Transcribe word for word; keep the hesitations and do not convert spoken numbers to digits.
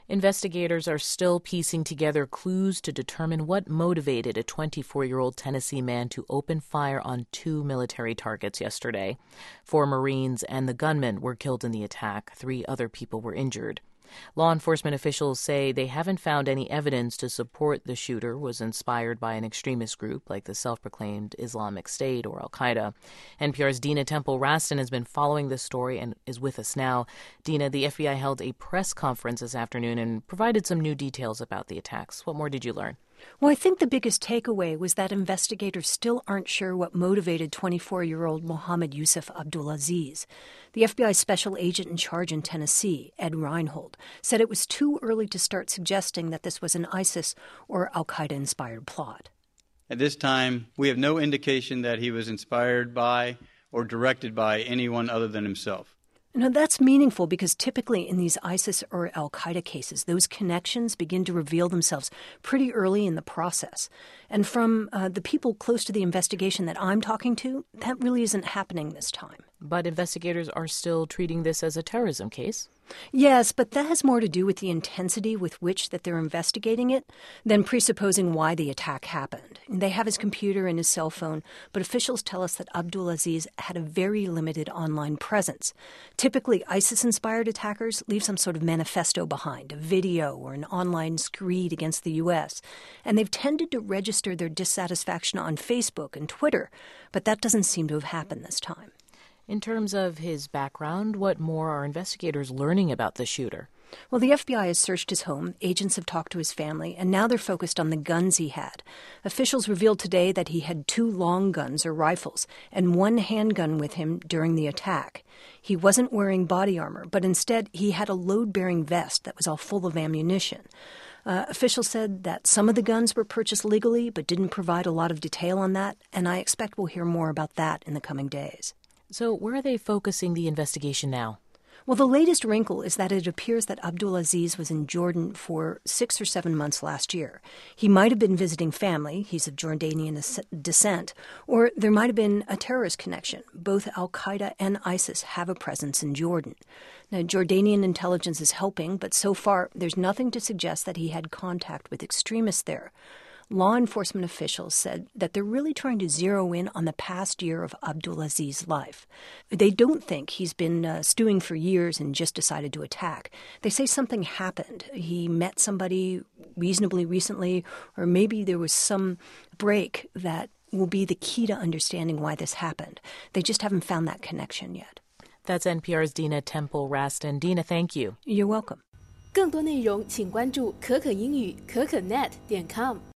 Investigators are still piecing together clues to determine what motivated a twenty-four-year-old Tennessee man to open fire on two military targets yesterday. Four Marines and the gunman were killed in the attack. Three other people were injured. Law enforcement officials say they haven't found any evidence to support the shooter was inspired by an extremist group like the self-proclaimed Islamic State or al-Qaeda. N P R's Dina Temple-Raston has been following this story and is with us now. Dina, the F B I held a press conference this afternoon and provided some new details about the attacks. What more did you learn? Well, I think the biggest takeaway was that investigators still aren't sure what motivated twenty-four-year-old Mohammed Yusuf Abdulaziz. The F B I special agent in charge in Tennessee, Ed Reinhold, said it was too early to start suggesting that this was an ISIS or al-Qaeda-inspired plot. At this time, we have no indication that he was inspired by or directed by anyone other than himself. Now, that's meaningful because typically in these ISIS or al-Qaeda cases, those connections begin to reveal themselves pretty early in the process. And from uh, the people close to the investigation that I'm talking to, that really isn't happening this time. But investigators are still treating this as a terrorism case. Yes, but that has more to do with the intensity with which that they're investigating it than presupposing why the attack happened. They have his computer and his cell phone, but officials tell us that Abdulaziz had a very limited online presence. Typically, ISIS-inspired attackers leave some sort of manifesto behind, a video or an online screed against the U S, and they've tended to register their dissatisfaction on Facebook and Twitter, but that doesn't seem to have happened this time. In terms of his background, what more are investigators learning about the shooter? Well, the F B I has searched his home, agents have talked to his family, and now they're focused on the guns he had. Officials revealed today that he had two long guns or rifles and one handgun with him during the attack. He wasn't wearing body armor, but instead he had a load-bearing vest that was all full of ammunition. Uh, officials said that some of the guns were purchased legally, but didn't provide a lot of detail on that, and I expect we'll hear more about that in the coming days. So where are they focusing the investigation now? Well, the latest wrinkle is that it appears that Abdulaziz was in Jordan for six or seven months last year. He might have been visiting family, he's of Jordanian descent, or there might have been a terrorist connection. Both al-Qaeda and ISIS have a presence in Jordan. Now, Jordanian intelligence is helping, but so far there's nothing to suggest that he had contact with extremists there. Law enforcement officials said that they're really trying to zero in on the past year of Abdulaziz's life. They don't think he's been uh, stewing for years and just decided to attack. They say something happened. He met somebody reasonably recently, or maybe there was some break that will be the key to understanding why this happened. They just haven't found that connection yet. That's N P R's Dina Temple-Raston. Dina, thank you. You're welcome. 更多内容请关注可可英语可可 net 点 com。